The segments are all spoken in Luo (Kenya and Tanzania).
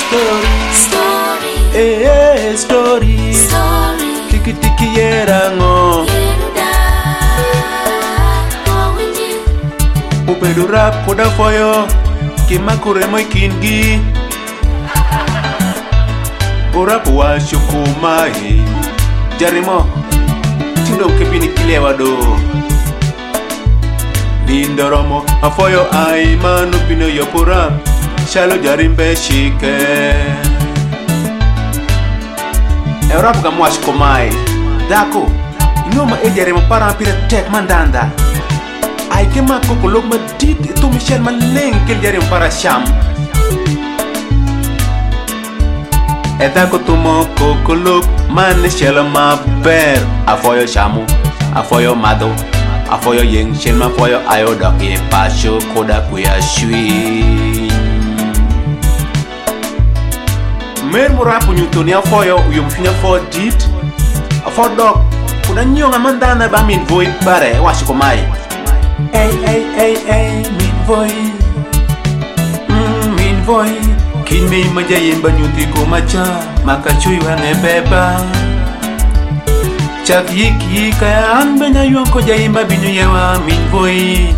story tiki yerango ubedo rap koda foyo kimakure mo kingi ora kwa shukumai jarimo tindo kebini kilewa do Lindoromo afoyo ai manu pino yopura shalo jarimbe shike Eurap ga mwash komai dako inoma ejarimo para pira tek mandanda ai kema kokolog ma dit to Michel maleng kel jarim para sham Edako tumo kokolog man shelo ma ber afoyo shamu afoyo mado afoyo yeng shelma afoyo ayoda ke pasho koda kuya shui mer murapu nyutoni afoyo uyumfinya for dit afo dog kuna nyonga mandana ba min void bare washiko mai min void kinmi majayin banyuti ko macha makachui wange beba Chak yiki kaya an benya yuan ko jayimba binu yewa min void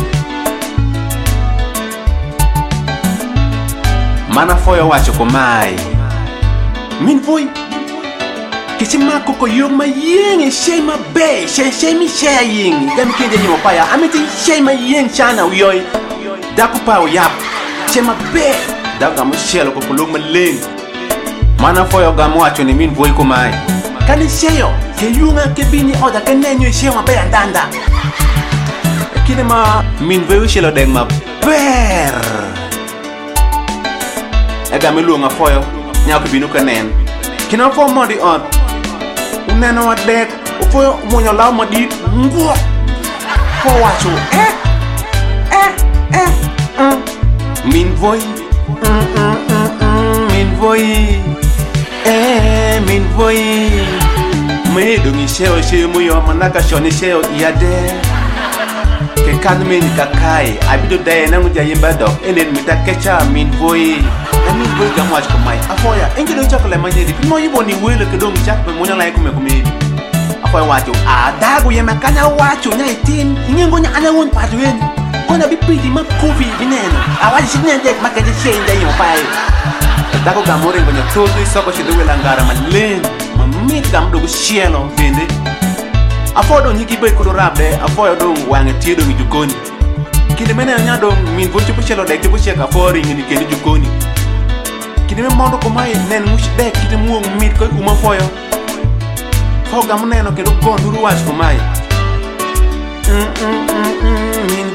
Mana foyo wacho ko mai Min void Kichi mako ko yung ma yeng shey ma be shey mi shey yeng Gami kenje yimo paya amiti shey ma yeng chana uyoy Daku pa uyap Shey ma be Daku gamu shelo ko kulog ma leng Mana foyo gamu wacho ni min void ko mai Kani sheyo ke yunga ke bini oda ke nenyo sheyo ma be andanda Kine ma min void shelo deng ma ber Ega mi luonga foyo Nyako binu ka nen Kina fo modi on Uneno wa dek Ufoyo mwenyo lao madit Nguo Fo wacho Min void Min void Min void Me dungi sheo muyo manaka shoni sheo iade Ke kadme ni kakai Abido daye na nguja yimba dok Enen mita kecha min void Min void ga mwach kumai Afoya engi do chakole manyedi Kimo yibo ni wele kedongi chakpe mwonya lai kumedi Afoya wacho dagu yema kanya wacho nya itin Ingengo nya ana won patu weni Kona bipiti ma kofi bineno Awaji sinendek makaje shenda yimo pae Dago gamore ngonya todo isoko shido welangara malen Mamit gamdo go shielo vende Afodo nyiki be kudo rabde afoyo dong wange tiedo ngi jukoni Kinde mene nya dong min vocho puchelo dek tipo sheka afori ngi kendi jukoni Kinde me mondo ko mai nen mush dek kite muong mit ko uma foyo Fo gamu neno kedo gonduru wash ko mai Min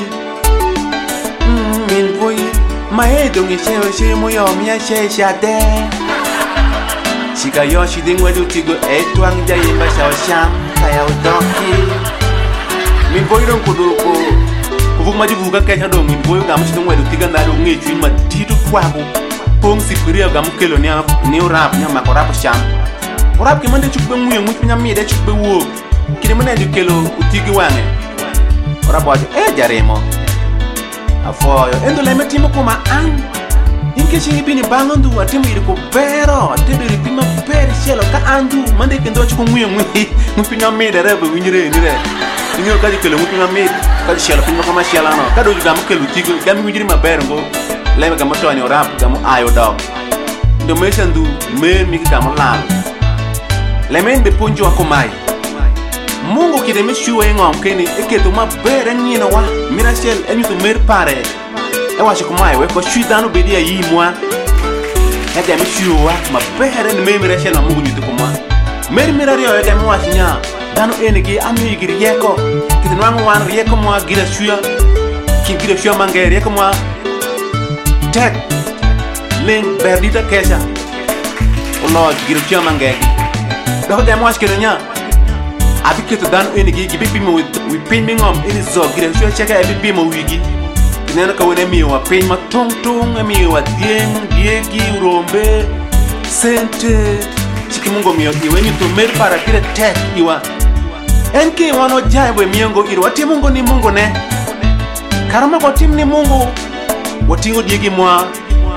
void Mae dongi sheo moyo miya shade Shika yoshi dingwa dutigo etwang jayimba shao sham Kaya udoki Min void don kudul ko Kuvuk majivuga kaya dong min void gamu shidongwa dutiga nado ngechuin ma titu kwabu Pong sipiria gamu kelo ni urap nya mako rapo sham Urap kimande chukbe nguye nguye nya mide chukbe wog Kine mene ju kelo utigi wange Urap wajo jaremo Afoyo endo leme timo kuma an Inke shingi bini bangondu atimu iriko bero Tedo iripima peri shelo ka andu Mande kendo chuko nguye Ngupinga mide rebe winyire nire Ingyo kaji kelo ngupinga mide Kaji shelo pinga kama shelo no Kado ju gamu kelo tigo Gami winyire mabero ngo Leme gamu toani orap gamu ayo dog Ndo meshandu Mer miki gamu lalo Leme nbe ponjo wako mai Mungu kide mishuwa ngom keni eketo mabere nyina wa Mirachel enyuto mer pare Ewa shikumai weko shui dano bedi ya yi mwa Ega mishuwa mabere ni Mirachel na mungu nyuto kumwa Mer mirario ega mwa shinya Dano enegi amu yigiri yeko Kite nwangu wan rieko mwa gira shuya Kim gira shuya mangere yeko mwa Tek Ling berdita kesha Ulo gira shuya mangere Dako ega mwa shikero nya Abiketo dano enegi gibipimo wipinmi ngom ini zo gira shua cheka ebipimo wigi Kinena kawene miwa pin ma tong miwa diegi urombe sente Chiki mungo miyo iwe ni tumer para kire tek iwa Enki wano jaiwe miongo iro wati mungo ni mungo ne Karama kwa tim ni mungo Watingo diegi mwa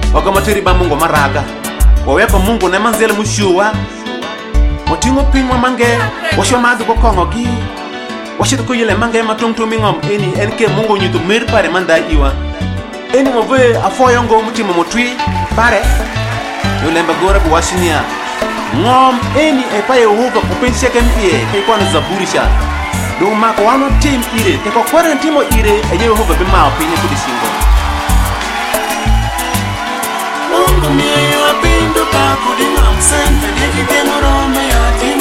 Wakamatiri ba Mungu maraga. Waweka Mungu na manzele mushua. Motingo pingwa mange. Washo madu ko kongogi. Washito ko yele mange matungtu mingom eni enke Mungu nyutu mir pare manda iwa. Eni move afoyongo mutimo motwi pare. Yolemba gora bu washinia. Ngom eni epaye Yehova kupensia kempie kwa zaburisha. Do mako wano team ire te ko kwara timo ire e Yehova be ma opini kudisingo. Mungu mie wa pindu ka kudinga msente nikite murome ya